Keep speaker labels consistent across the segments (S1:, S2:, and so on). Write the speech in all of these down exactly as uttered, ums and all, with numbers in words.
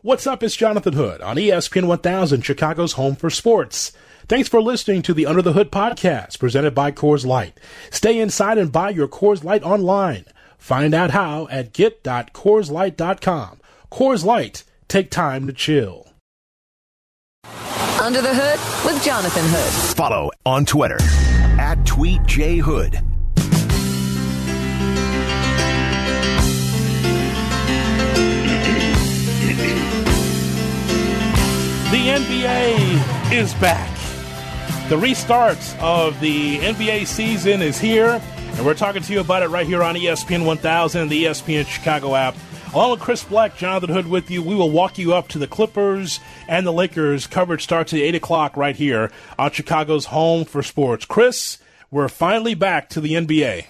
S1: What's up? It's Jonathan Hood on E S P N one thousand, Chicago's home for sports. Thanks for listening to the Under the Hood podcast presented by Coors Light. Stay inside and buy your Coors Light online. Find out how at get dot coors light dot com. Coors Light, take time to chill.
S2: Under the Hood with Jonathan Hood.
S3: Follow on Twitter at TweetJHood.
S1: The N B A is back. The restart of the N B A season is here, and we're talking to you about it right here on E S P N one thousand, the E S P N Chicago app. Along with Chris Black, Jonathan Hood with you, we will walk you up to the Clippers and the Lakers. Coverage starts at eight o'clock right here on Chicago's home for sports. Chris, we're finally back to the N B A.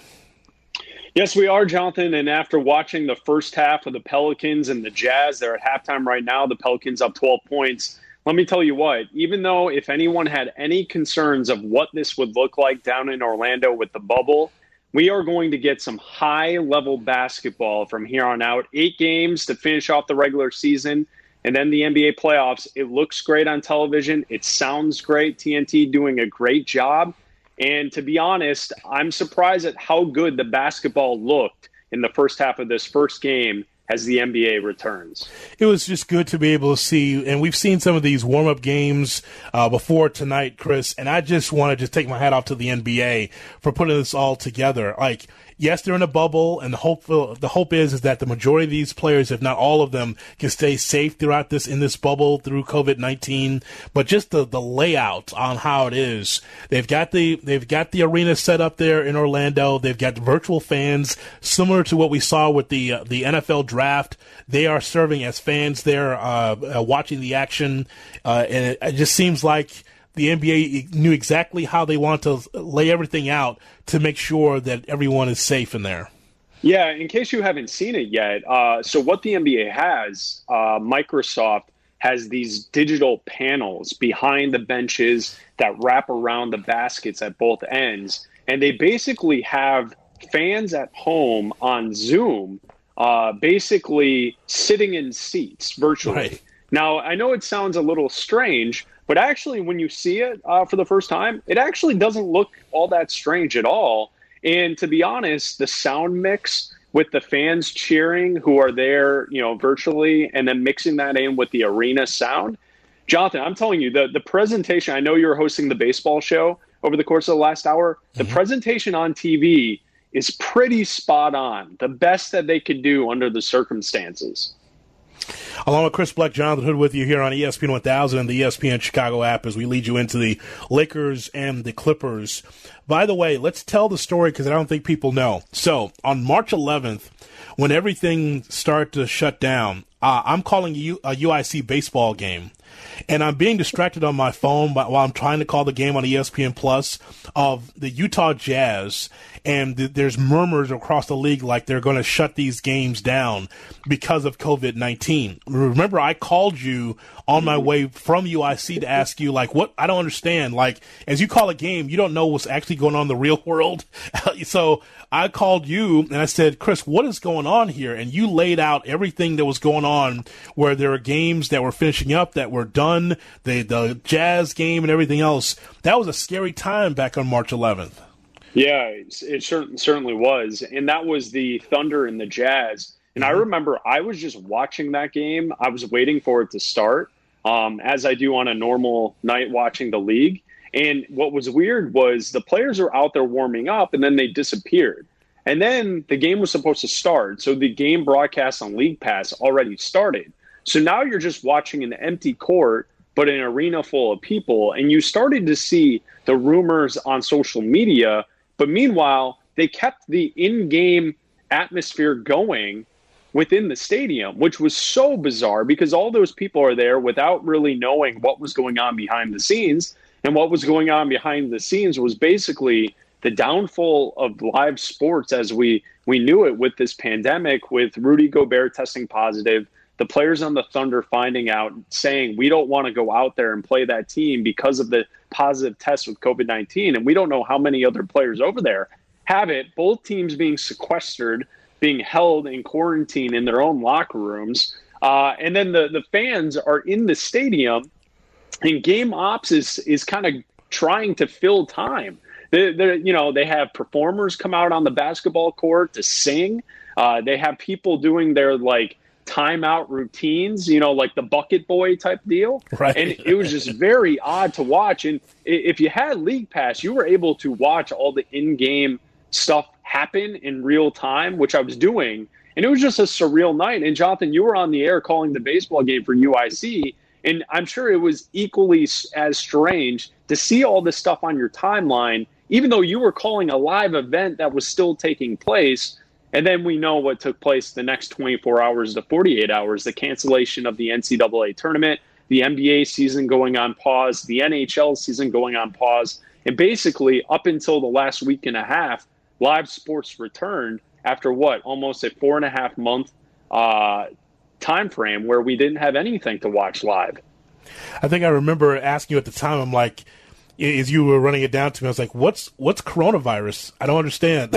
S4: Yes, we are, Jonathan, and after watching the first half of the Pelicans and the Jazz, they're at halftime right now. The Pelicans up twelve points. Let me tell you what, even though if anyone had any concerns of what this would look like down in Orlando with the bubble, we are going to get some high-level basketball from here on out. Eight games to finish off the regular season, and then the N B A playoffs. It looks great on television. It sounds great. T N T doing a great job. And to be honest, I'm surprised at how good the basketball looked in the first half of this first game as the N B A returns.
S1: It was just good to be able to see, and we've seen some of these warm-up games uh, before tonight, Chris, and I just want to just take my hat off to the N B A for putting this all together. Like, yes, they're in a bubble, and the hope the hope is is that the majority of these players, if not all of them, can stay safe throughout this in this bubble through COVID nineteen. But just the, the layout on how it is, they've got the they've got the arena set up there in Orlando. They've got virtual fans, similar to what we saw with the uh, the N F L draft. They are serving as fans there, uh, uh, watching the action, uh, and it, it just seems like the N B A knew exactly how they want to lay everything out to make sure that everyone is safe in there.
S4: Yeah, in case you haven't seen it yet, uh, so what the N B A has, uh, Microsoft has these digital panels behind the benches that wrap around the baskets at both ends. And they basically have fans at home on Zoom uh, basically sitting in seats virtually. Right. Now, I know it sounds a little strange, but actually, when you see it uh, for the first time, it actually doesn't look all that strange at all. And to be honest, the sound mix with the fans cheering who are there, you know, virtually, and then mixing that in with the arena sound, Jonathan, I'm telling you, the, the presentation, I know you were hosting the baseball show over the course of the last hour. The mm-hmm. presentation on T V is pretty spot on, the best that they could do under the circumstances.
S1: Along with Chris Black, Jonathan Hood with you here on E S P N one thousand and the E S P N Chicago app as we lead you into the Lakers and the Clippers. By the way, let's tell the story because I don't think people know. So on March eleventh, when everything started to shut down, uh, I'm calling you a U I C baseball game. And I'm being distracted on my phone while I'm trying to call the game on E S P N Plus of the Utah Jazz. And th- there's murmurs across the league like they're going to shut these games down because of COVID nineteen. Remember, I called you on my way from U I C to ask you, like, what? I don't understand. Like, as you call a game, you don't know what's actually going on in the real world. So I called you and I said, Chris, what is going on here? And you laid out everything that was going on, where there were games that were finishing up that were done, the, the Jazz game and everything else. That was a scary time back on March eleventh.
S4: Yeah, it certainly was. And that was the Thunder and the Jazz. And I remember I was just watching that game. I was waiting for it to start, um, as I do on a normal night watching the league. And what was weird was the players were out there warming up, and then they disappeared. And then the game was supposed to start. So the game broadcast on League Pass already started. So now you're just watching an empty court, but an arena full of people. And you started to see the rumors on social media. But meanwhile, they kept the in-game atmosphere going within the stadium, which was so bizarre because all those people are there without really knowing what was going on behind the scenes. And what was going on behind the scenes was basically the downfall of live sports as we, we knew it with this pandemic, with Rudy Gobert testing positive, the players on the Thunder finding out, saying, we don't want to go out there and play that team because of the positive test with COVID nineteen. And we don't know how many other players over there have it. Both teams being sequestered, being held in quarantine in their own locker rooms. Uh, and then the, the fans are in the stadium, and game ops is is kind of trying to fill time. They, you know, they have performers come out on the basketball court to sing. Uh, they have people doing their like timeout routines, you know, like the bucket boy type deal.
S1: Right.
S4: And it was just very odd to watch. And if you had League Pass, you were able to watch all the in-game stuff happen in real time, which I was doing. And it was just a surreal night. And Jonathan, you were on the air calling the baseball game for U I C. And I'm sure it was equally as strange to see all this stuff on your timeline, even though you were calling a live event that was still taking place. And then we know what took place the next twenty-four hours to forty-eight hours, the cancellation of the N C double A tournament, the N B A season going on pause, the N H L season going on pause. And basically, up until the last week and a half, live sports returned after what, almost a four and a half month uh, time frame where we didn't have anything to watch live.
S1: I think I remember asking you at the time, I'm like, as you were running it down to me, I was like, what's what's coronavirus? I don't understand.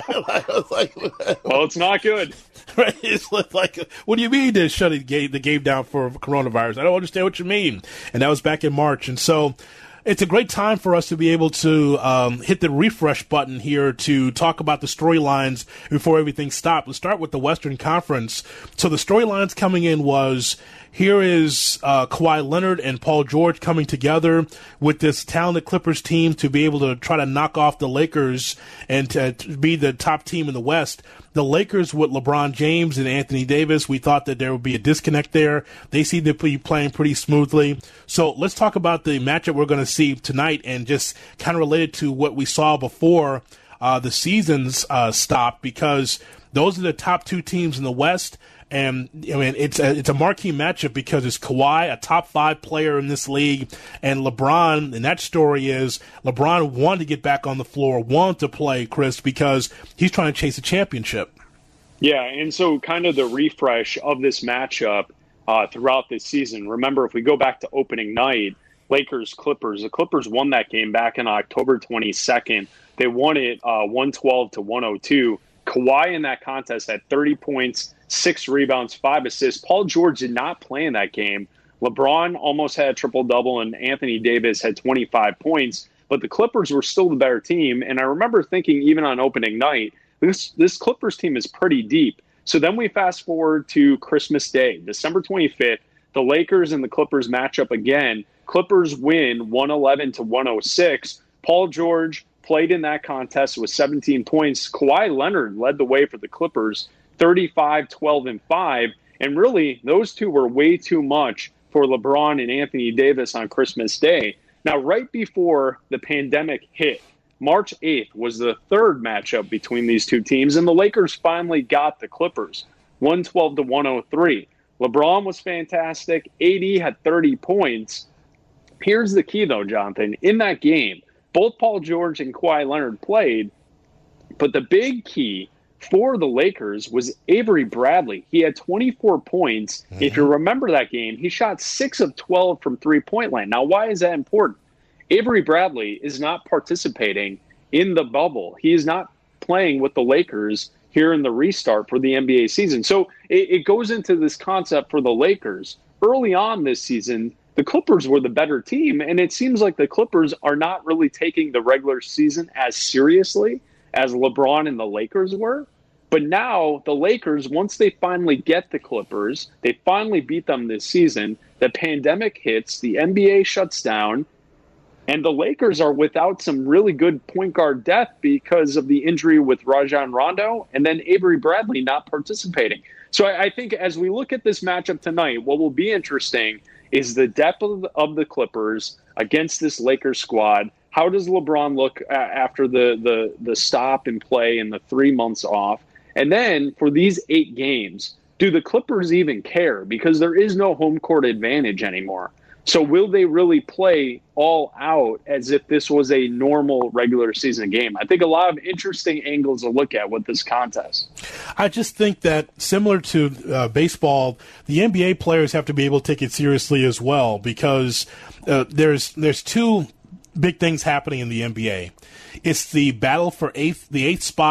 S1: I was like,
S4: well, it's not good.
S1: Right? It's like, what do you mean to shut the game, the game down for coronavirus? I don't understand what you mean. And that was back in March. And so it's a great time for us to be able to um, hit the refresh button here to talk about the storylines before everything stopped. Let's start with the Western Conference. So the storylines coming in was, here is uh, Kawhi Leonard and Paul George coming together with this talented Clippers team to be able to try to knock off the Lakers and to, to be the top team in the West. The Lakers with LeBron James and Anthony Davis, we thought that there would be a disconnect there. They seem to be playing pretty smoothly. So let's talk about the matchup we're going to see tonight and just kind of related to what we saw before uh, the seasons uh, stopped, because those are the top two teams in the West. And I mean, it's a, it's a marquee matchup because it's Kawhi, a top five player in this league, and LeBron. And that story is LeBron wanted to get back on the floor, wanted to play, Chris, because he's trying to chase a championship.
S4: Yeah, and so kind of the refresh of this matchup uh, throughout this season. Remember, if we go back to opening night, Lakers Clippers. The Clippers won that game back on October twenty-second. They won it uh, one twelve to one oh two. Kawhi in that contest had thirty points, six rebounds, five assists. Paul George did not play in that game. LeBron almost had a triple-double, and Anthony Davis had twenty-five points. But the Clippers were still the better team. And I remember thinking, even on opening night, this, this Clippers team is pretty deep. So then we fast forward to Christmas Day, December twenty-fifth. The Lakers and the Clippers match up again. Clippers win one eleven to one oh six. Paul George played in that contest with seventeen points. Kawhi Leonard led the way for the Clippers, thirty-five, twelve, and five. And really, those two were way too much for LeBron and Anthony Davis on Christmas Day. Now, right before the pandemic hit, March eighth was the third matchup between these two teams, and the Lakers finally got the Clippers, one twelve to one oh three. LeBron was fantastic. A D had thirty points. Here's the key, though, Jonathan. In that game, both Paul George and Kawhi Leonard played, but the big key for the Lakers was Avery Bradley. He had twenty-four points. Mm-hmm. If you remember that game, he shot six of twelve from three-point land. Now, why is that important? Avery Bradley is not participating in the bubble. He is not playing with the Lakers here in the restart for the N B A season. So it, it goes into this concept for the Lakers. Early on this season, the Clippers were the better team, and it seems like the Clippers are not really taking the regular season as seriously as LeBron and the Lakers were. But now the Lakers, once they finally get the Clippers, they finally beat them this season, the pandemic hits, the N B A shuts down, and the Lakers are without some really good point guard depth because of the injury with Rajon Rondo and then Avery Bradley not participating. So I, I think as we look at this matchup tonight, what will be interesting is the depth of the, of the Clippers against this Lakers squad. How does LeBron look uh, after the, the, the stop and play and the three months off? And then for these eight games, do the Clippers even care? Because there is no home court advantage anymore. So will they really play all out as if this was a normal regular season game? I think a lot of interesting angles to look at with this contest.
S1: I just think that similar to uh, baseball, the N B A players have to be able to take it seriously as well, because uh, there's there's two big things happening in the N B A. It's the battle for eighth, the eighth spot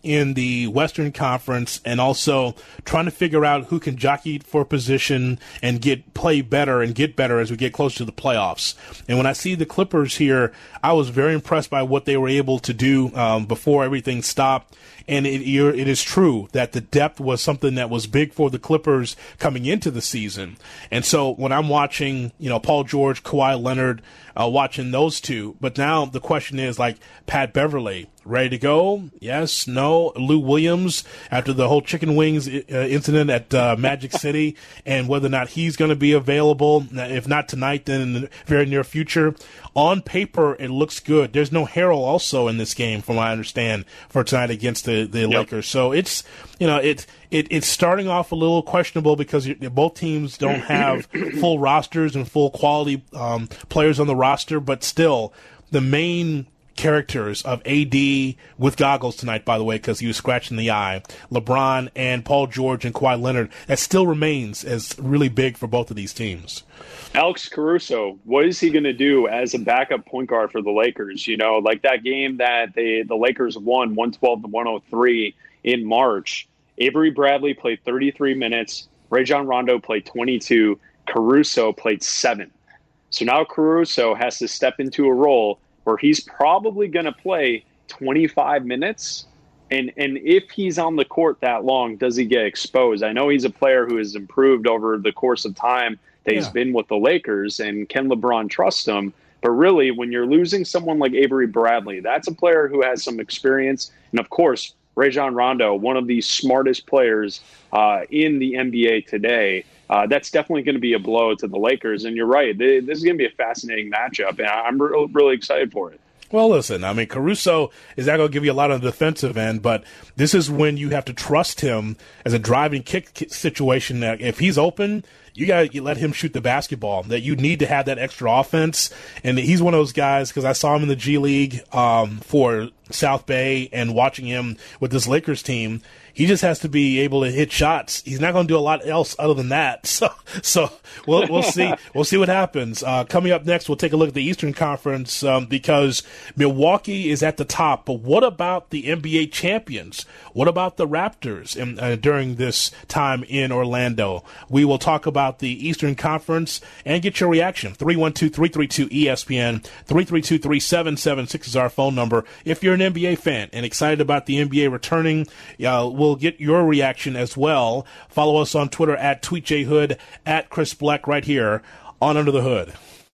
S1: in the Western Conference and also trying to figure out who can jockey for position and get play better and get better as we get closer to the playoffs. And when I see the Clippers here, I was very impressed by what they were able to do um, before everything stopped. And it, it is true that the depth was something that was big for the Clippers coming into the season. And so when I'm watching, you know, Paul George, Kawhi Leonard, uh, watching those two, but now the question is like Pat Beverly, ready to go? Yes, no. Lou Williams, after the whole chicken wings uh, incident at uh, Magic City, and whether or not he's going to be available, if not tonight, then in the very near future. On paper, it looks good. There's no Harrell also in this game, from what I understand, for tonight against the, the yep. Lakers. So it's, you know, it, it it's starting off a little questionable because both teams don't have full rosters and full quality um, players on the roster, but still, the main characters of A D with goggles tonight, by the way, because he was scratching the eye, LeBron and Paul George and Kawhi Leonard, that still remains as really big for both of these teams.
S4: Alex Caruso, what is he going to do as a backup point guard for the Lakers? You know, like that game that they, the Lakers won one twelve to one oh three in March. Avery Bradley played thirty-three minutes. Rajon Rondo played twenty-two. Caruso played seven. So now Caruso has to step into a role where he's probably going to play twenty-five minutes. And and if he's on the court that long, does he get exposed? I know he's a player who has improved over the course of time that he's yeah. been with the Lakers, and can LeBron trust him? But really, when you're losing someone like Avery Bradley, that's a player who has some experience. And of course, Rajon Rondo, one of the smartest players uh, in the N B A today. Uh, that's definitely going to be a blow to the Lakers. And you're right, they, this is going to be a fascinating matchup, and I'm re- really excited for it.
S1: Well, listen, I mean, Caruso is not going to give you a lot on the defensive end, but this is when you have to trust him as a driving kick situation. That if he's open, you got to let him shoot the basketball. That you need to have that extra offense. And he's one of those guys, because I saw him in the G League um, for South Bay, and watching him with this Lakers team, he just has to be able to hit shots. He's not going to do a lot else other than that. So, so we'll we'll see we'll see what happens. Uh, coming up next, we'll take a look at the Eastern Conference um, because Milwaukee is at the top. But what about the N B A champions? What about the Raptors in, uh, during this time in Orlando? We will talk about the Eastern Conference and get your reaction. three one two, three three two, E S P N, three three two, three seven seven six is our phone number. If you're an N B A fan and excited about the N B A returning, uh, we'll get your reaction as well. Follow us on Twitter at TweetJHood, at Chris Bleck, right here on Under the Hood.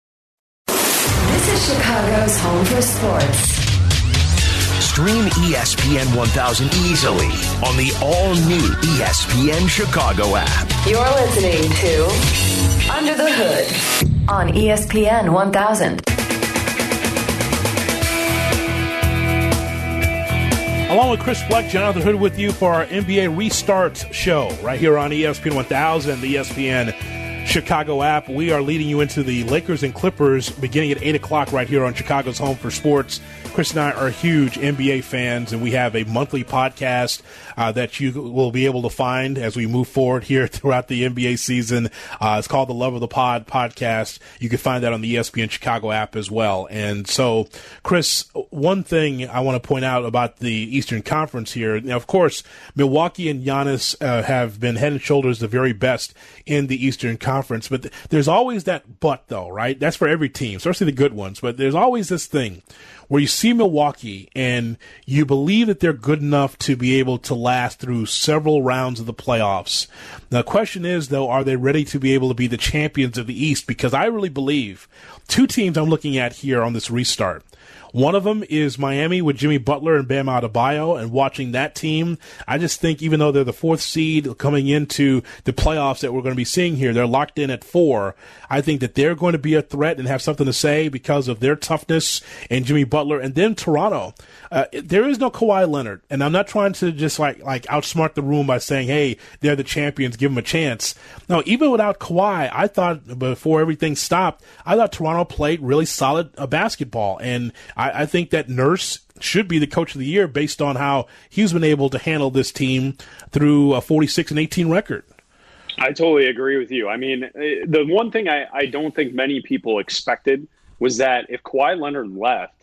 S2: This is Chicago's home for sports.
S3: Stream E S P N one thousand easily on the all-new E S P N Chicago app.
S2: You're listening to Under the Hood on E S P N one thousand.
S1: Along with Chris Bleck, Jonathan Hood with you for our N B A Restart show right here on E S P N one thousand, the E S P N Chicago app. We are leading you into the Lakers and Clippers beginning at eight o'clock right here on Chicago's Home for Sports. Chris and I are huge N B A fans, and we have a monthly podcast uh, that you will be able to find as we move forward here throughout the N B A season. Uh, it's called the Love of the Pod podcast. You can find that on the E S P N Chicago app as well. And so, Chris, one thing I want to point out about the Eastern Conference here, now, of course, Milwaukee and Giannis uh, have been head and shoulders the very best in the Eastern Conference. But th- there's always that but, though, right? That's for every team, especially the good ones. But there's always this thing where you see Milwaukee and you believe that they're good enough to be able to last through several rounds of the playoffs. The question is, though, are they ready to be able to be the champions of the East? Because I really believe two teams I'm looking at here on this restart. One of them is Miami with Jimmy Butler and Bam Adebayo, and watching that team, I just think even though they're the fourth seed coming into the playoffs that we're going to be seeing here, they're locked in at four. I think that they're going to be a threat and have something to say because of their toughness and Jimmy Butler. And then Toronto, uh, there is no Kawhi Leonard, and I'm not trying to just like like outsmart the room by saying, hey, they're the champions, give them a chance. No, even without Kawhi, I thought before everything stopped, I thought Toronto played really solid uh, basketball, and I I think that Nurse should be the coach of the year based on how he's been able to handle this team through a forty-six and eighteen record.
S4: I totally agree with you. I mean, the one thing I, I don't think many people expected was that if Kawhi Leonard left,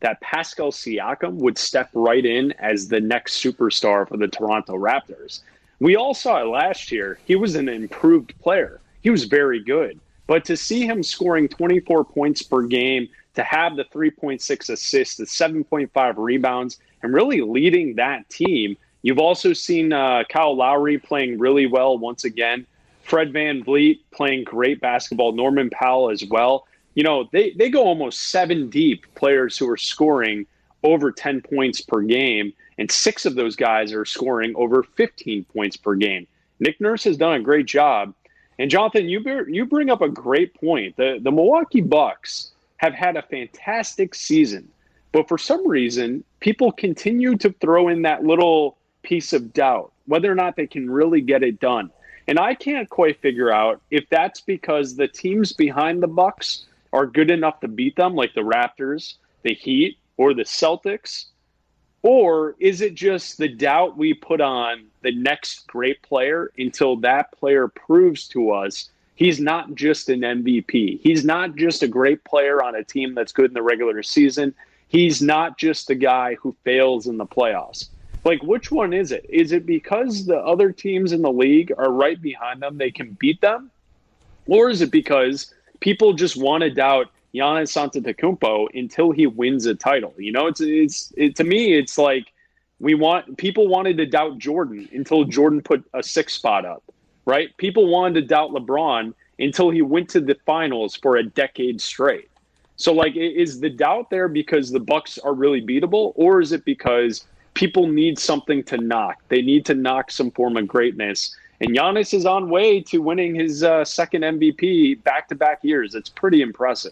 S4: that Pascal Siakam would step right in as the next superstar for the Toronto Raptors. We all saw it last year. He was an improved player. He was very good. But to see him scoring twenty-four points per game, to have the three point six assists, the seven point five rebounds, and really leading that team. You've also seen uh, Kyle Lowry playing really well once again. Fred VanVleet playing great basketball. Norman Powell as well. You know, they, they go almost seven deep, players who are scoring over ten points per game, and six of those guys are scoring over fifteen points per game. Nick Nurse has done a great job. And Jonathan, you bear, you bring up a great point. The the Milwaukee Bucks have had a fantastic season, but for some reason, people continue to throw in that little piece of doubt, whether or not they can really get it done. And I can't quite figure out if that's because the teams behind the Bucks are good enough to beat them, like the Raptors, the Heat, or the Celtics, or is it just the doubt we put on the next great player until that player proves to us he's not just an M V P. He's not just a great player on a team that's good in the regular season. He's not just a guy who fails in the playoffs. Like, which one is it? Is it because the other teams in the league are right behind them, they can beat them? Or is it because people just want to doubt Giannis Antetokounmpo until he wins a title? You know, it's it's it, to me, it's like we want people wanted to doubt Jordan until Jordan put a six spot up, right? People wanted to doubt LeBron until he went to the finals for a decade straight. So, like, is the doubt there because the Bucks are really beatable, or is it because people need something to knock? They need to knock some form of greatness. And Giannis is on way to winning his uh, second M V P back-to-back years. It's pretty impressive.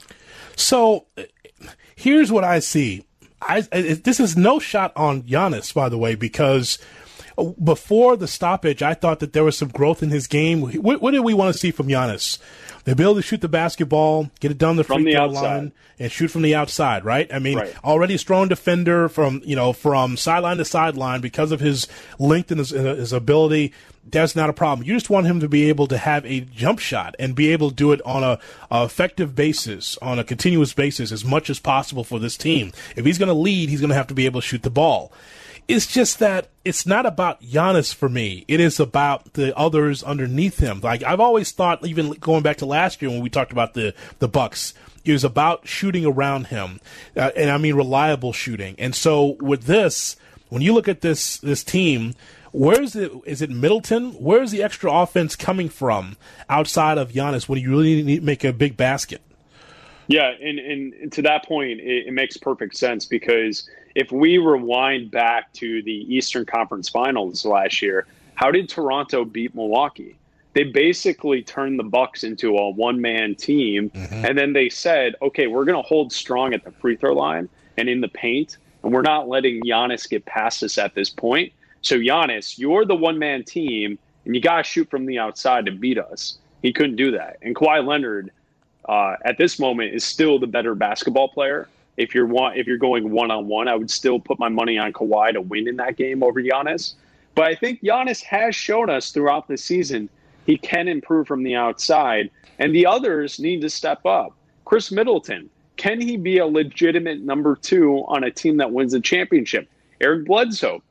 S1: So here's what I see. I, this is no shot on Giannis, by the way, because before the stoppage, I thought that there was some growth in his game. What, what did we want to see from Giannis? The ability to shoot the basketball, get it down the free throw line, and shoot from the outside, right? I mean,
S4: right.
S1: Already a strong defender from, you know, from sideline to sideline because of his length and his, his ability. That's not a problem. You just want him to be able to have a jump shot and be able to do it on a, a effective basis, on a continuous basis, as much as possible for this team. If he's going to lead, he's going to have to be able to shoot the ball. It's just that it's not about Giannis for me. It is about the others underneath him. Like, I've always thought, even going back to last year when we talked about the, the Bucks, it was about shooting around him, uh, and I mean reliable shooting. And so with this, when you look at this this team, where is it? Is it Middleton? Where is the extra offense coming from outside of Giannis when you really need to make a big basket?
S4: Yeah, and, and to that point, it, it makes perfect sense, because if we rewind back to the Eastern Conference Finals last year, how did Toronto beat Milwaukee? They basically turned the Bucks into a one-man team, mm-hmm. and then they said, okay, we're going to hold strong at the free throw line and in the paint, and we're not letting Giannis get past us at this point. So Giannis, you're the one-man team, and you got to shoot from the outside to beat us. He couldn't do that. And Kawhi Leonard, uh, at this moment, is still the better basketball player. If you're one, if you're going one-on-one, I would still put my money on Kawhi to win in that game over Giannis. But I think Giannis has shown us throughout the season he can improve from the outside, and the others need to step up. Chris Middleton, can he be a legitimate number two on a team that wins a championship? Eric Bledsoe.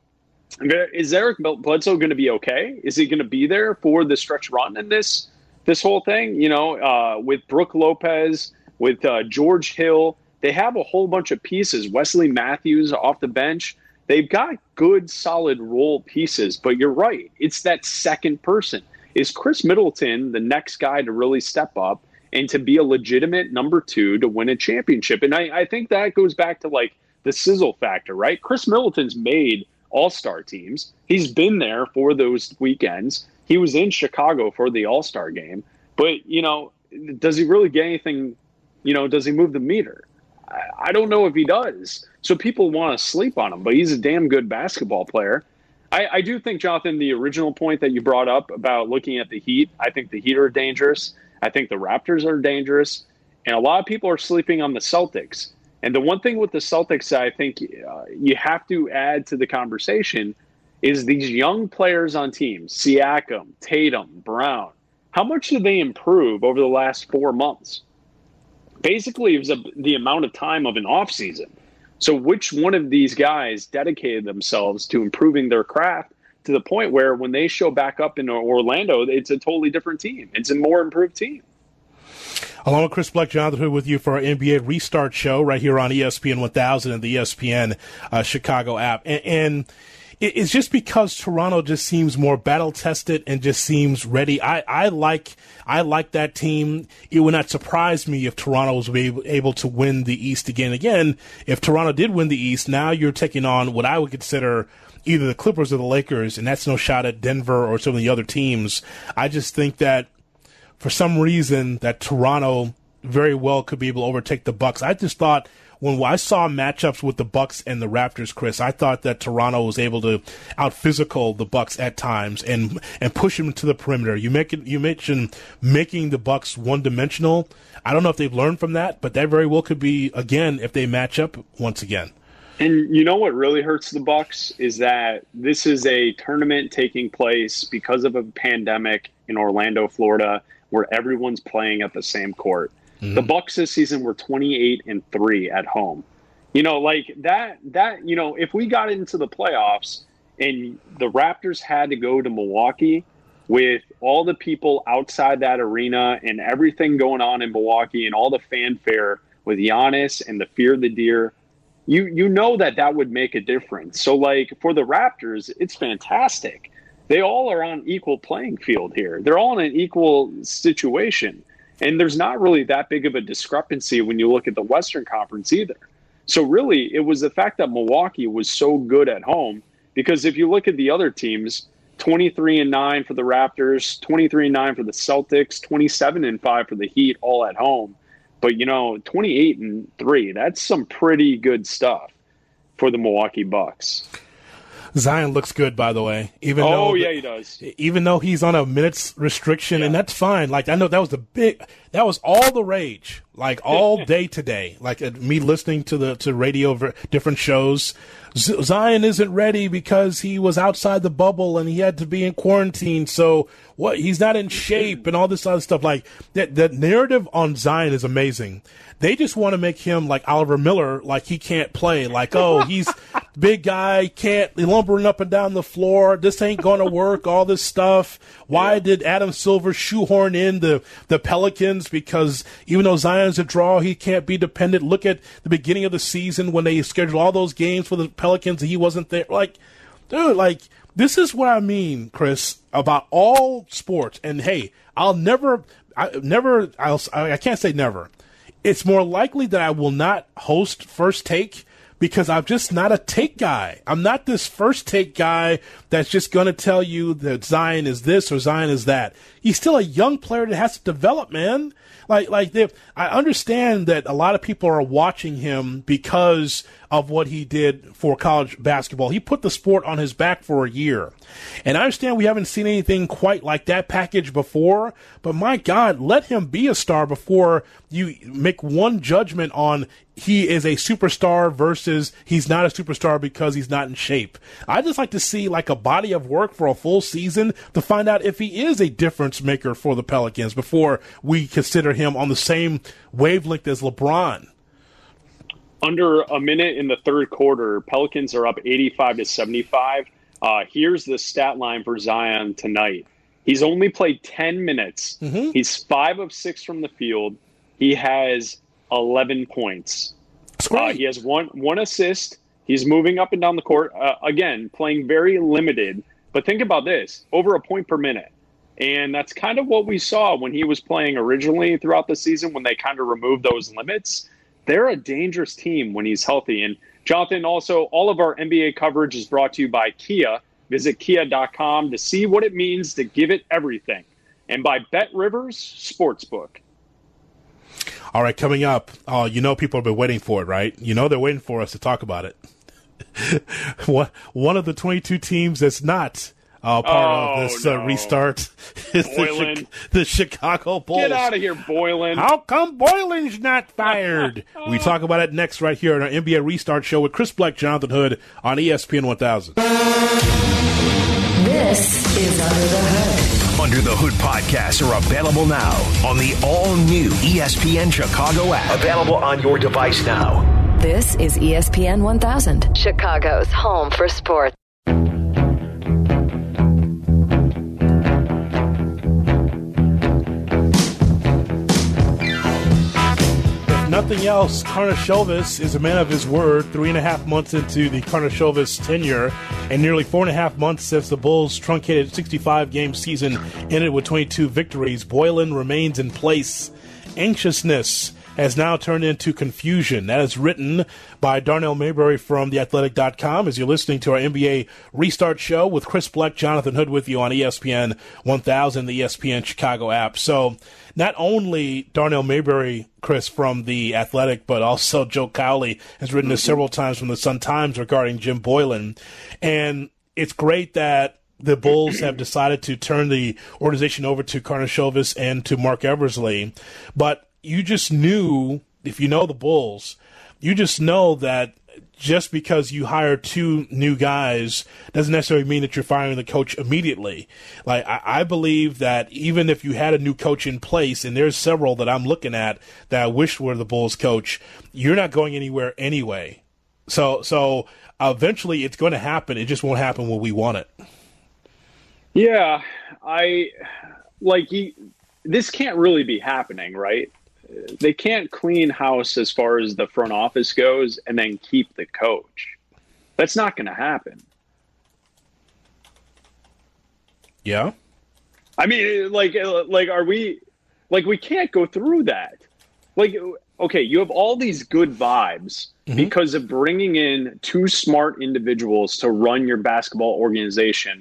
S4: Is Eric Bledsoe going to be okay? Is he going to be there for the stretch run in this this whole thing? You know, uh, with Brook Lopez, with uh, George Hill, they have a whole bunch of pieces. Wesley Matthews off the bench. They've got good, solid role pieces. But you're right. It's that second person. Is Chris Middleton the next guy to really step up and to be a legitimate number two to win a championship? And I, I think that goes back to, like, the sizzle factor, right? Chris Middleton's made all-star teams. He's been there for those weekends. He was in Chicago for the all-star game. But, you know, does he really get anything, you know, does he move the meter? I, I don't know if he does. So people want to sleep on him, but he's a damn good basketball player. I, I do think, Jonathan, the original point that you brought up about looking at the Heat, I think the Heat are dangerous. I think the Raptors are dangerous. And a lot of people are sleeping on the Celtics. And the one thing with the Celtics that I think uh, you have to add to the conversation is these young players on teams, Siakam, Tatum, Brown. How much did they improve over the last four months? Basically, it was a, the amount of time of an offseason. So which one of these guys dedicated themselves to improving their craft to the point where when they show back up in Orlando, it's a totally different team. It's a more improved team.
S1: Along with Chris Bleck, Jonathan Hood with you for our N B A Restart show right here on E S P N one thousand and the E S P N uh, Chicago app. And, and it's just because Toronto just seems more battle-tested and just seems ready. I, I like I like that team. It would not surprise me if Toronto was able, able to win the East again. Again, if Toronto did win the East, now you're taking on what I would consider either the Clippers or the Lakers, and that's no shot at Denver or some of the other teams. I just think that for some reason that Toronto very well could be able to overtake the Bucks. I just thought when I saw matchups with the Bucks and the Raptors, Chris, I thought that Toronto was able to out-physical the Bucks at times and and push them to the perimeter. You make it, you mentioned making the Bucks one-dimensional. I don't know if they've learned from that, but that very well could be, again, if they match up once again.
S4: And you know what really hurts the Bucks is that this is a tournament taking place because of a pandemic in Orlando, Florida, where everyone's playing at the same court. Mm-hmm. The Bucks this season were twenty-eight and three at home. You know, like that, that, you know, if we got into the playoffs and the Raptors had to go to Milwaukee with all the people outside that arena and everything going on in Milwaukee and all the fanfare with Giannis and the fear of the deer, you, you know that that would make a difference. So like for the Raptors, it's fantastic. They all are on equal playing field here. They're all in an equal situation. And there's not really that big of a discrepancy when you look at the Western Conference either. So really, it was the fact that Milwaukee was so good at home, because if you look at the other teams, twenty-three and nine for the Raptors, twenty-three and nine for the Celtics, twenty-seven and five for the Heat, all at home. But, you know, twenty-eight and three, that's some pretty good stuff for the Milwaukee Bucks.
S1: Zion looks good, by the way. Even
S4: oh,
S1: though
S4: yeah, he does.
S1: Even though he's on a minutes restriction,
S4: yeah.
S1: and that's fine. Like, I know that was the big, that was all the rage, like all day today. Like uh, me listening to the to radio, ver- different shows. Z- Zion isn't ready because he was outside the bubble and he had to be in quarantine. So what? He's not in shape and all this other stuff. Like that, that narrative on Zion is amazing. They just want to make him like Oliver Miller, like he can't play. Like, oh, he's big guy, can't lumbering up and down the floor. This ain't going to work. All this stuff. Why yeah. did Adam Silver shoehorn in the, the Pelicans? Because even though Zion's a draw, he can't be dependent. Look at the beginning of the season when they scheduled all those games for the Pelicans and he wasn't there. Like, dude, like, this is what I mean, Chris, about all sports. And hey, I'll never, I never, I'll, I can't say never. It's more likely that I will not host First Take because I'm just not a take guy. I'm not this First Take guy that's just going to tell you that Zion is this or Zion is that. He's still a young player that has to develop, man. Like, like they, I understand that a lot of people are watching him because of what he did for college basketball. He put the sport on his back for a year. And I understand we haven't seen anything quite like that package before, but my God, let him be a star before you make one judgment on he is a superstar versus he's not a superstar because he's not in shape. I just like to see like a body of work for a full season to find out if he is a difference maker for the Pelicans before we consider him on the same wavelength as LeBron.
S4: Under a minute in the third quarter, Pelicans are up eighty-five to seventy-five. Uh, here's the stat line for Zion tonight. He's only played ten minutes. Mm-hmm. He's five of six from the field. He has eleven points. Uh, he has one one assist. He's moving up and down the court. Uh, again, playing very limited. But think about this, over a point per minute. And that's kind of what we saw when he was playing originally throughout the season when they kind of removed those limits. They're a dangerous team when he's healthy. And Jonathan, also, all of our N B A coverage is brought to you by Kia. Visit kia dot com to see what it means to give it everything. And by Bet Rivers Sportsbook.
S1: All right, coming up, uh, you know people have been waiting for it, right? You know they're waiting for us to talk about it. One of the twenty-two teams that's not uh, part
S4: oh,
S1: of this
S4: no.
S1: uh, restart is the, the Chicago Bulls.
S4: Get out of here, Boylan.
S1: How come Boylan's not fired? We talk about it next right here on our N B A Restart show with Chris Bleck, Jonathan Hood on E S P N one thousand.
S2: This is Under the Hood.
S3: Under the Hood podcasts are available now on the all-new E S P N Chicago app. Available on your device now.
S2: This is E S P N one thousand, Chicago's home for sports.
S1: Nothing else, Karnisovas is a man of his word. Three and a half months into the Karnisovas tenure, and nearly four and a half months since the Bulls' truncated sixty-five game season ended with twenty-two victories, Boylen remains in place. Anxiousness has now turned into confusion. That is written by Darnell Mayberry from the athletic dot com as you're listening to our N B A Restart Show with Chris Bleck, Jonathan Hood with you on E S P N one thousand, the E S P N Chicago app. So not only Darnell Mayberry, Chris, from the Athletic, but also Joe Cowley has written this several times from the Sun-Times regarding Jim Boylen. And it's great that the Bulls have decided to turn the organization over to Karnisovas and to Mark Eversley. But you just knew, if you know the Bulls, you just know that just because you hire two new guys doesn't necessarily mean that you're firing the coach immediately. Like, I, I believe that even if you had a new coach in place, and there's several that I'm looking at that I wish were the Bulls coach, you're not going anywhere anyway. So, so eventually it's going to happen. It just won't happen when we want it.
S4: Yeah, I like he, this can't really be happening, right? They can't clean house as far as the front office goes and then keep the coach. That's not going to happen.
S1: Yeah.
S4: I mean, like, like, are we, like, we can't go through that. Like, okay, you have all these good vibes mm-hmm. because of bringing in two smart individuals to run your basketball organization.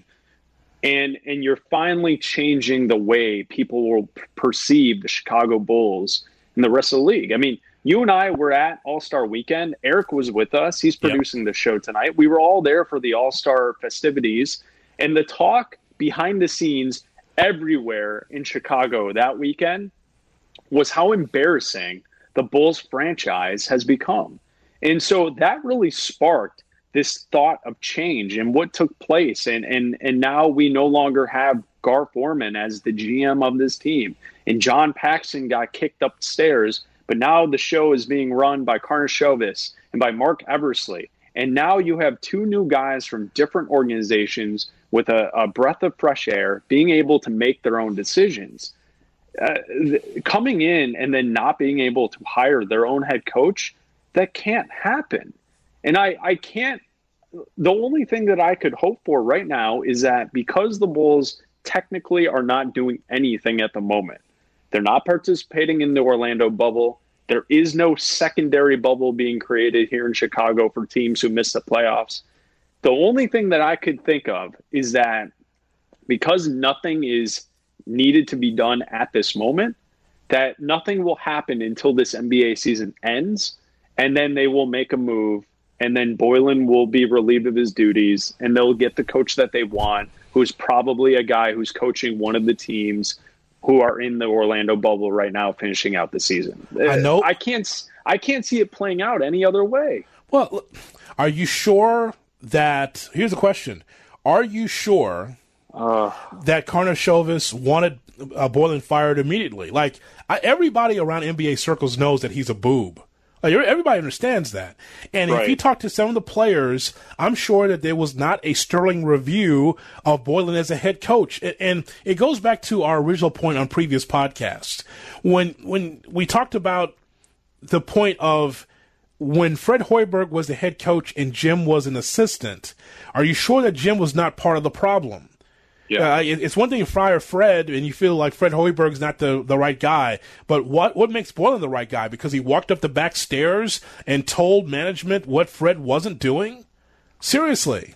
S4: And, and you're finally changing the way people will perceive the Chicago Bulls and the rest of the league. I mean, you and I were at All-Star Weekend. Eric was with us. He's producing yep. the show tonight. We were all there for the All-Star festivities. And the talk behind the scenes everywhere in Chicago that weekend was how embarrassing the Bulls franchise has become. And so that really sparked this thought of change and what took place. And, and, and now we no longer have Gar Forman as the G M of this team. And John Paxson got kicked upstairs, but now the show is being run by Karnisovas and by Mark Eversley. And now you have two new guys from different organizations with a, a breath of fresh air, being able to make their own decisions. Uh, th- coming in and then not being able to hire their own head coach, that can't happen. And I, I can't, the only thing that I could hope for right now is that because the Bulls technically are not doing anything at the moment, they're not participating in the Orlando bubble. There is no secondary bubble being created here in Chicago for teams who miss the playoffs. The only thing that I could think of is that because nothing is needed to be done at this moment, that nothing will happen until this N B A season ends, and then they will make a move, and then Boylen will be relieved of his duties, and they'll get the coach that they want, who's probably a guy who's coaching one of the teams who are in the Orlando bubble right now, finishing out the season.
S1: I know.
S4: I can't. I can't see it playing out any other way.
S1: Well, are you sure that? Here's the question: are you sure uh, that Karnisovas wanted uh, Boylen fired immediately? Like I, everybody around N B A circles knows that he's a boob. Like, everybody understands that. And right. if you talk to some of the players, I'm sure that there was not a sterling review of Boylen as a head coach. And it goes back to our original point on previous podcasts. When when we talked about the point of when Fred Hoiberg was the head coach and Jim was an assistant, are you sure that Jim was not part of the problem? Yeah, uh, it's one thing to fire Fred, and you feel like Fred Hoiberg's not the, the right guy. But what what makes Boylen the right guy? Because he walked up the back stairs and told management what Fred wasn't doing? Seriously.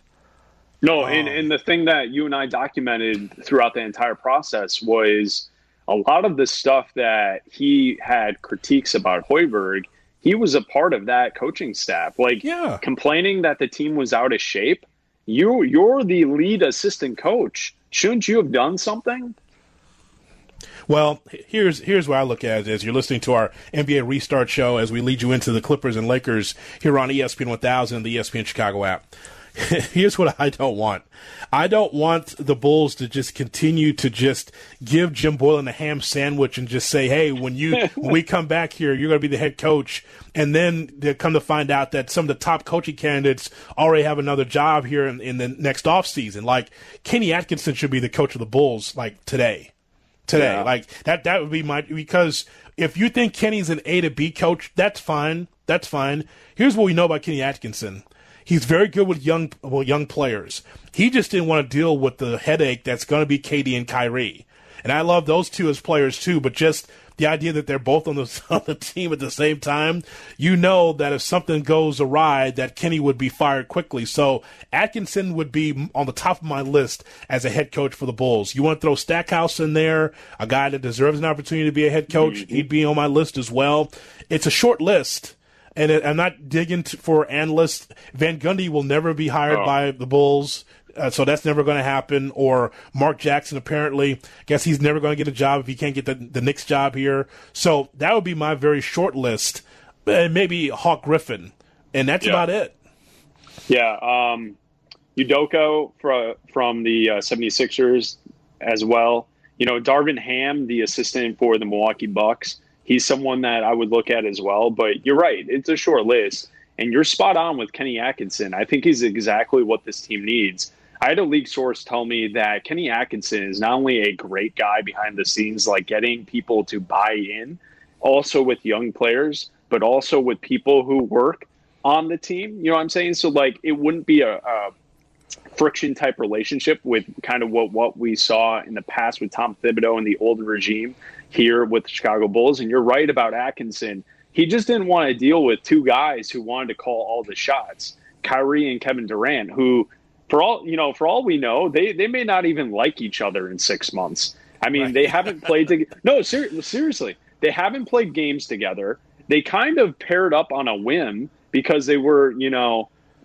S4: No, um, and, and the thing that you and I documented throughout the entire process was a lot of the stuff that he had critiques about Hoiberg, he was a part of that coaching staff. Like, yeah. complaining that the team was out of shape. You, you're the lead assistant coach. Shouldn't you have done something?
S1: Well, here's here's what I look at as you're listening to our N B A Restart Show as we lead you into the Clippers and Lakers here on E S P N one thousand and the E S P N Chicago app. here's what I don't want. I don't want the Bulls to just continue to just give Jim Boylen a ham sandwich and just say, hey, when you when we come back here, you're going to be the head coach. And then they come to find out that some of the top coaching candidates already have another job here in, in the next offseason. Like, Kenny Atkinson should be the coach of the Bulls, like, today. Today. Yeah. Like, that, that would be my – because if you think Kenny's an A to B coach, that's fine. That's fine. Here's what we know about Kenny Atkinson. He's very good with young well, young players. He just didn't want to deal with the headache that's going to be K D and Kyrie. And I love those two as players too, but just the idea that they're both on the, on the team at the same time, you know that if something goes awry, that Kenny would be fired quickly. So Atkinson would be on the top of my list as a head coach for the Bulls. You want to throw Stackhouse in there, a guy that deserves an opportunity to be a head coach, mm-hmm. he'd be on my list as well. It's a short list. And it, I'm not digging t- for analysts. Van Gundy will never be hired oh. by the Bulls, uh, so that's never going to happen. Or Mark Jackson, apparently, guess he's never going to get a job if he can't get the, the Knicks job here. So that would be my very short list. And maybe Hawk Griffin, and that's yeah. about it.
S4: Yeah, um, Udoka for, from the uh, seventy-sixers as well. You know, Darvin Ham, the assistant for the Milwaukee Bucks. He's someone that I would look at as well. But you're right. It's a short list. And you're spot on with Kenny Atkinson. I think he's exactly what this team needs. I had a league source tell me that Kenny Atkinson is not only a great guy behind the scenes, like getting people to buy in, also with young players, but also with people who work on the team. You know what I'm saying? So, like, it wouldn't be a, a friction type relationship with kind of what, what we saw in the past with Tom Thibodeau and the old regime here with the Chicago Bulls. And you're right about Atkinson. He just didn't want to deal with two guys who wanted to call all the shots, Kyrie and Kevin Durant, who for all, you know, for all we know, they, they may not even like each other in six months. I mean, right. they haven't played together. No, ser- seriously, they haven't played games together. They kind of paired up on a whim because they were, you know,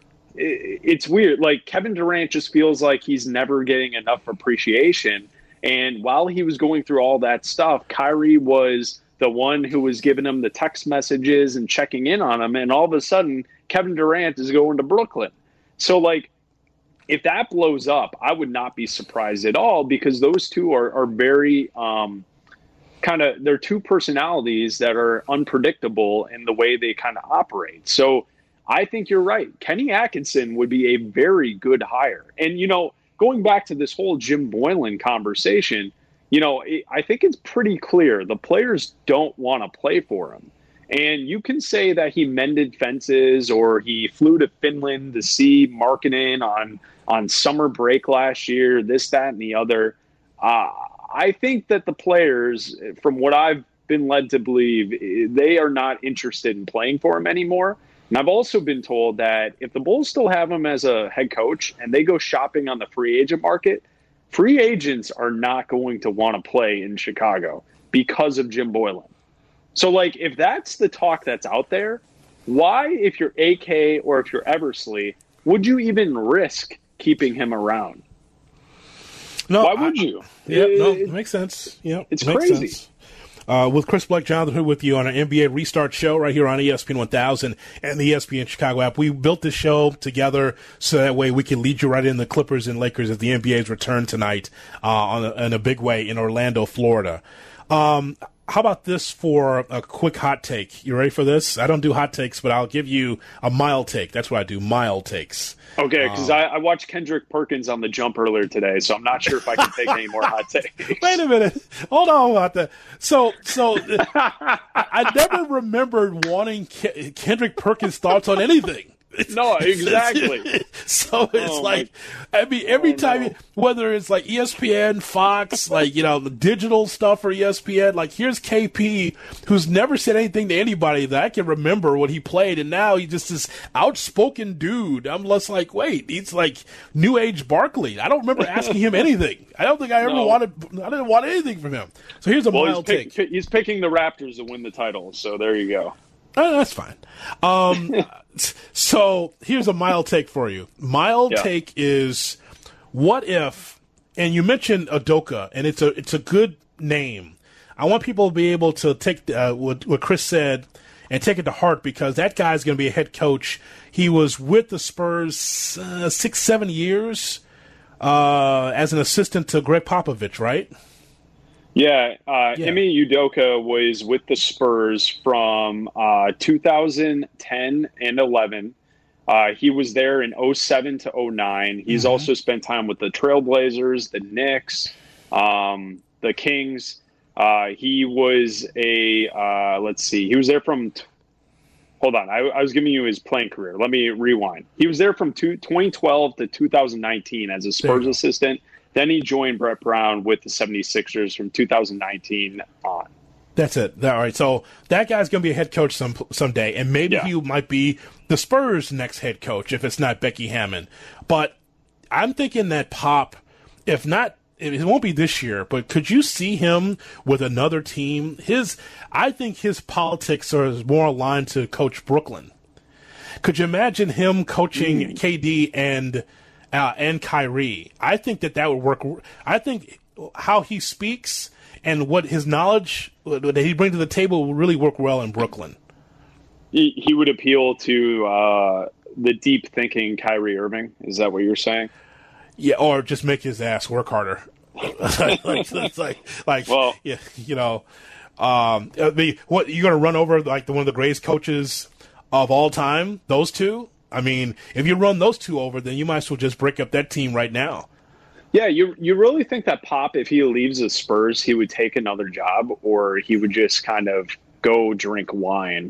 S4: it, it's weird. Like, Kevin Durant just feels like he's never getting enough appreciation. And while he was going through all that stuff, Kyrie was the one who was giving him the text messages and checking in on him. And all of a sudden, Kevin Durant is going to Brooklyn. So, like, if that blows up, I would not be surprised at all, because those two are, are very um, kind of, they're two personalities that are unpredictable in the way they kind of operate. So I think you're right. Kenny Atkinson would be a very good hire. And, you know, going back to this whole Jim Boylen conversation, you know, I think it's pretty clear the players don't want to play for him. And you can say that he mended fences or he flew to Finland to see Markkanen on, on summer break last year, this, that, and the other. Uh, I think that the players, from what I've been led to believe, they are not interested in playing for him anymore. And I've also been told that if the Bulls still have him as a head coach and they go shopping on the free agent market, free agents are not going to want to play in Chicago because of Jim Boylen. So, like, if that's the talk that's out there, why, if you're A K or if you're Eversley, would you even risk keeping him around?
S1: No,
S4: why would I, you?
S1: Yeah, it, no, it makes sense. Yeah,
S4: it's
S1: makes
S4: crazy.
S1: Sense. Uh, with Chris Black, Jonathan Hood with you on our N B A Restart show right here on E S P N one thousand and the E S P N Chicago app. We built this show together so that way we can lead you right in the Clippers and Lakers as the N B A's return tonight uh, on a, in a big way in Orlando, Florida. Um, how about this for a quick hot take? You ready for this? I don't do hot takes, but I'll give you a mild take. That's what I do, mild takes.
S4: Okay, because um, I, I watched Kendrick Perkins on The Jump earlier today, so I'm not sure if I can take any more hot takes.
S1: Wait a minute. Hold on about that. So, so I, I never remembered wanting Ke- Kendrick Perkins' thoughts on anything.
S4: No, exactly.
S1: So it's oh, like, my. I mean, every oh, time, no. whether it's like E S P N, Fox, like, you know, the digital stuff for E S P N, like, here's K P, who's never said anything to anybody that I can remember when he played, and now he's just this outspoken dude. I'm less like, wait, he's like New Age Barkley. I don't remember asking him anything. I don't think I ever no. wanted, I didn't want anything from him. So here's a well, mild
S4: he's pick,
S1: take.
S4: He's picking the Raptors to win the title, so there you go.
S1: Oh, that's fine. Um, so here's a mild take for you. Mild yeah. take is, what if, and you mentioned Udoka, and it's a it's a good name. I want people to be able to take uh, what, what Chris said and take it to heart, because that guy's going to be a head coach. He was with the Spurs uh, six, seven years uh, as an assistant to Greg Popovich, right?
S4: Yeah, uh,
S1: yeah.
S4: Ime Udoka was with the Spurs from uh, two thousand ten and eleven. Uh, he was there in oh seven to oh nine. He's mm-hmm. also spent time with the Trailblazers, the Knicks, um, the Kings. Uh, he was a, uh, let's see, he was there from, t- hold on, I, I was giving you his playing career. Let me rewind. He was there from two, twenty twelve to two thousand nineteen as a Spurs assistant. Then he joined Brett Brown with the seventy-sixers from two thousand nineteen on.
S1: That's it. All right. So that guy's going to be a head coach some someday, and maybe yeah. he might be the Spurs' next head coach if it's not Becky Hammon. But I'm thinking that Pop, if not, it won't be this year, but could you see him with another team? His, I think his politics are more aligned to Coach Brooklyn. Could you imagine him coaching mm. K D and uh, and Kyrie? I think that that would work. I think how he speaks and what his knowledge that he brings to the table will really work well in Brooklyn.
S4: He, he would appeal to uh, the deep thinking Kyrie Irving. Is that what you're saying?
S1: Yeah, or just make his ass work harder. like, it's like, like, well, yeah, you know, um, the what you're gonna run over like the one of the greatest coaches of all time? Those two? I mean, if you run those two over, then you might as well just break up that team right now.
S4: Yeah, you you really think that Pop, if he leaves the Spurs, he would take another job, or he would just kind of go drink wine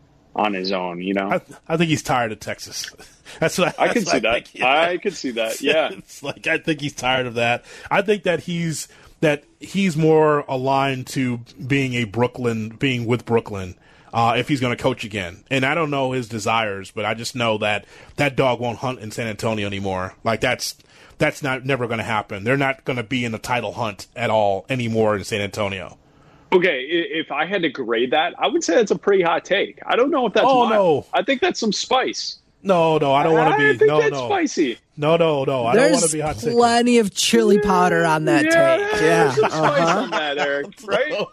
S4: on his own? You know,
S1: I, I think he's tired of Texas. That's what
S4: I,
S1: I
S4: can see that.
S1: Think, yeah.
S4: I could see that. Yeah,
S1: it's like I think he's tired of that. I think that he's that he's more aligned to being a Brooklyn, being with Brooklyn. Uh, if he's going to coach again. And I don't know his desires, but I just know that that dog won't hunt in San Antonio anymore. Like, that's that's not never going to happen. They're not going to be in the title hunt at all anymore in San Antonio.
S4: Okay, if I had to grade that, I would say that's a pretty hot take. I don't know if that's
S1: oh,
S4: my,
S1: no.
S4: I think that's some spice.
S1: No, no, I don't want to be.
S4: I think
S1: no,
S4: that's
S1: no.
S4: spicy.
S1: No, no, no. I
S5: There's
S1: don't want to be hot.
S5: There's plenty of chili powder on that
S4: yeah,
S5: take. Yeah,
S4: some
S5: uh-huh.
S4: spice on that, Eric. Right?
S1: No,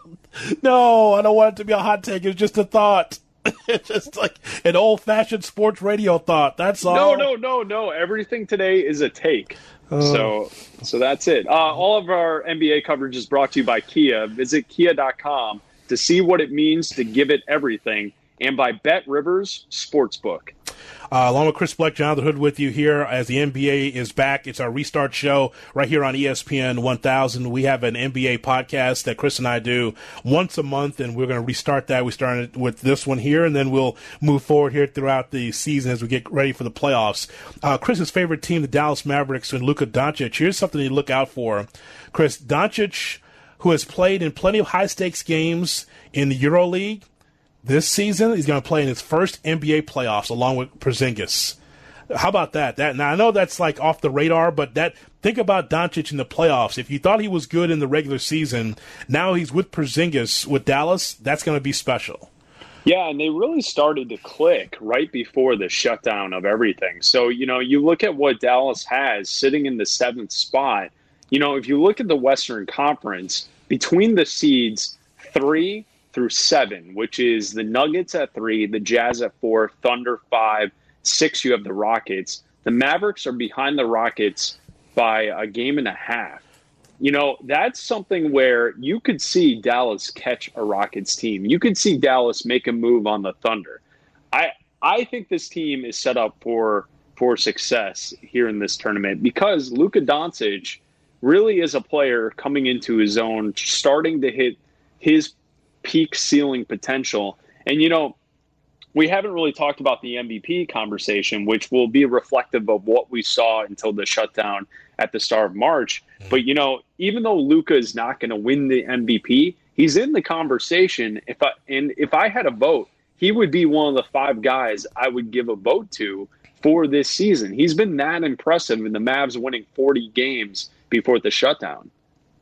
S1: no, I don't want it to be a hot take. It's just a thought. It's just like an old-fashioned sports radio thought. That's all.
S4: No, no, no, no. Everything today is a take. Uh, so, so that's it. Uh, all of our N B A coverage is brought to you by Kia. Visit kia dot com to see what it means to give it everything, and by Bet Rivers Sportsbook.
S1: Uh, along with Chris Bleck, Jonathan Hood with you here as the N B A is back. It's our restart show right here on E S P N one thousand. We have an N B A podcast that Chris and I do once a month, and we're going to restart that. We started with this one here, and then we'll move forward here throughout the season as we get ready for the playoffs. Uh, Chris's favorite team, the Dallas Mavericks, and Luka Doncic. Here's something to look out for. Chris, Doncic, who has played in plenty of high-stakes games in the EuroLeague, this season, he's going to play in his first N B A playoffs along with Porzingis. How about that? That now I know that's like off the radar, but that think about Doncic in the playoffs. If you thought he was good in the regular season, now he's with Porzingis with Dallas. That's going to be special.
S4: Yeah, and they really started to click right before the shutdown of everything. So, you know, you look at what Dallas has sitting in the seventh spot. You know, if you look at the Western Conference, between the seeds three through seven, which is the Nuggets at three, the Jazz at four, Thunder five, six, you have the Rockets. The Mavericks are behind the Rockets by a game and a half. You know, that's something where you could see Dallas catch a Rockets team. You could see Dallas make a move on the Thunder. I I think this team is set up for for success here in this tournament because Luka Doncic really is a player coming into his own, starting to hit his peak ceiling potential. And, you know, we haven't really talked about the M V P conversation, which will be reflective of what we saw until the shutdown at the start of March. But, you know, even though Luka is not going to win the M V P, he's in the conversation. If I, and if I had a vote, he would be one of the five guys I would give a vote to for this season. He's been that impressive in the Mavs winning forty games before the shutdown.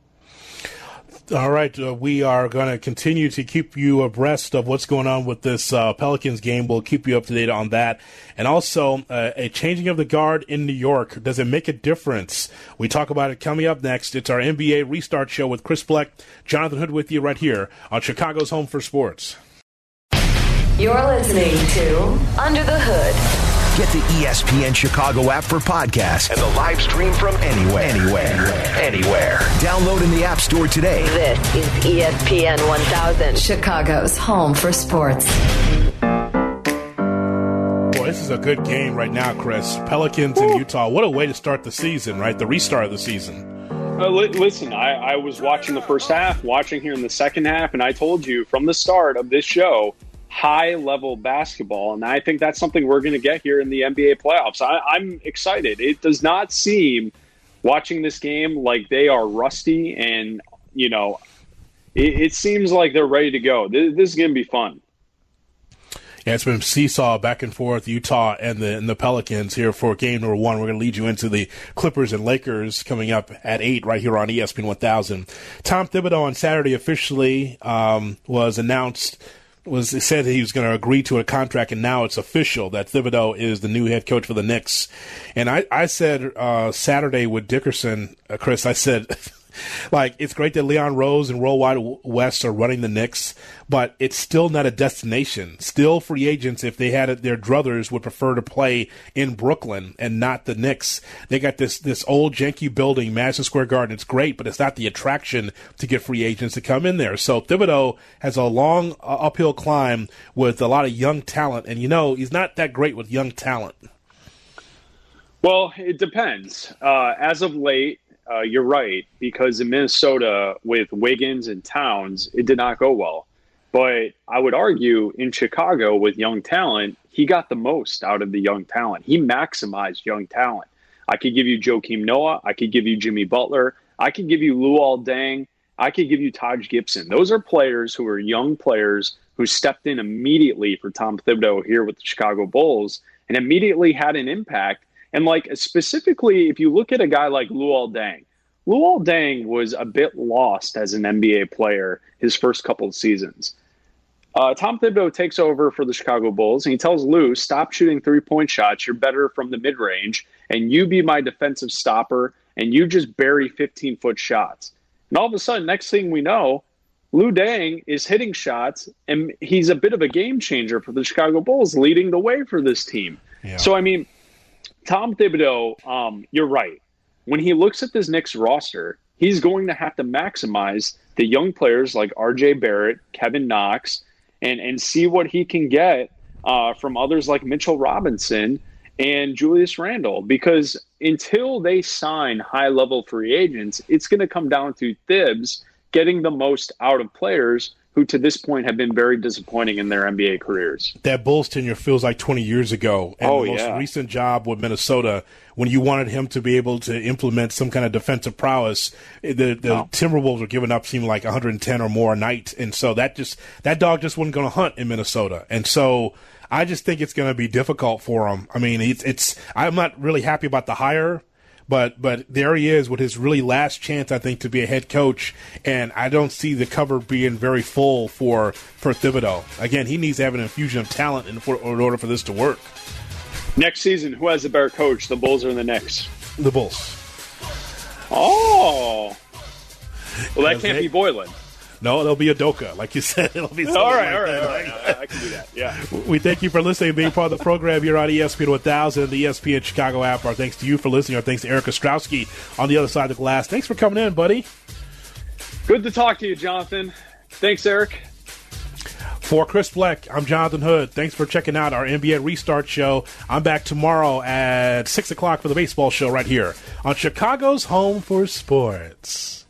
S1: All right, uh, we are going to continue to keep you abreast of what's going on with this uh, Pelicans game. We'll keep you up to date on that. And also, uh, a changing of the guard in New York. Does it make a difference? We talk about it coming up next. It's our N B A Restart Show with Chris Bleck, Jonathan Hood with you right here on Chicago's Home for Sports.
S2: You're listening to Under the Hood.
S3: Get the E S P N Chicago app for podcasts and the live stream from anywhere. Anywhere. Anywhere. Download in the App Store today.
S2: This is E S P N one thousand, Chicago's home for sports.
S1: Boy, this is a good game right now, Chris. Pelicans in Utah. What a way to start the season, right? The restart of the season.
S4: Uh, li- listen, I, I was watching the first half, watching here in the second half, and I told you from the start of this show, high-level basketball, and I think that's something we're going to get here in the N B A playoffs. I, I'm excited. It does not seem, watching this game, like they are rusty, and, you know, it, it seems like they're ready to go. This, this is going to be fun.
S1: Yeah, it's been seesaw back and forth, Utah and the and the Pelicans here for game number one. We're going to lead you into the Clippers and Lakers coming up at eight right here on E S P N one thousand. Tom Thibodeau on Saturday officially um, was announced, was it said that he was going to agree to a contract, and now it's official that Thibodeau is the new head coach for the Knicks. And I, I said uh, Saturday with Dickerson, uh, Chris, I said... Like, it's great that Leon Rose and Roll Wide West are running the Knicks, but it's still not a destination. Still, free agents, if they had it, their druthers would prefer to play in Brooklyn and not the Knicks. They got this this old janky building, Madison Square Garden. It's great, but it's not the attraction to get free agents to come in there. So Thibodeau has a long uh, uphill climb with a lot of young talent, and you know he's not that great with young talent.
S4: Well, it depends. Uh, as of late, Uh, you're right, because in Minnesota with Wiggins and Towns, it did not go well. But I would argue in Chicago with young talent, he got the most out of the young talent. He maximized young talent. I could give you Joakim Noah. I could give you Jimmy Butler. I could give you Luol Deng. I could give you Taj Gibson. Those are players who are young players who stepped in immediately for Tom Thibodeau here with the Chicago Bulls and immediately had an impact. And, like, specifically, if you look at a guy like Luol Deng, Luol Deng was a bit lost as an N B A player his first couple of seasons. Uh, Tom Thibodeau takes over for the Chicago Bulls, and he tells Lou, stop shooting three-point shots. You're better from the mid-range, and you be my defensive stopper, and you just bury fifteen-foot shots. And all of a sudden, next thing we know, Lou Deng is hitting shots, and he's a bit of a game changer for the Chicago Bulls, leading the way for this team. Yeah. So, I mean, Tom Thibodeau, um, you're right. When he looks at this Knicks roster, he's going to have to maximize the young players like R J Barrett, Kevin Knox, and, and see what he can get uh, from others like Mitchell Robinson and Julius Randle. Because until they sign high-level free agents, it's going to come down to Thibs getting the most out of players who to this point have been very disappointing in their N B A careers. That
S1: Bulls tenure feels like twenty years ago. And
S4: oh,
S1: the most
S4: yeah.
S1: recent job with Minnesota, when you wanted him to be able to implement some kind of defensive prowess, the, the oh. Timberwolves were giving up seemed like one hundred ten or more a night. And so that just that dog just wasn't going to hunt in Minnesota. And so I just think it's going to be difficult for him. I mean, it's, it's I'm not really happy about the hire. But but there he is with his really last chance, I think, to be a head coach, and I don't see the cover being very full for, for Thibodeau. Again, he needs to have an infusion of talent in, for, in order for this to work.
S4: Next season, who has the better coach, the Bulls or the Knicks?
S1: The Bulls.
S4: Oh. Well, that can't be Boylan.
S1: No, it'll be Udoka, like you said. It'll be
S4: all right,
S1: like
S4: all right,
S1: that.
S4: all right. I, I can do that. Yeah.
S1: We thank you for listening and being part of the program here on E S P N one thousand and the E S P N Chicago app. Our thanks to you for listening. Our thanks to Eric Ostrowski on the other side of the glass. Thanks for coming in, buddy.
S4: Good to talk to you, Jonathan. Thanks, Eric.
S1: For Chris Bleck, I'm Jonathan Hood. Thanks for checking out our N B A Restart show. I'm back tomorrow at six o'clock for the baseball show right here on Chicago's Home for Sports.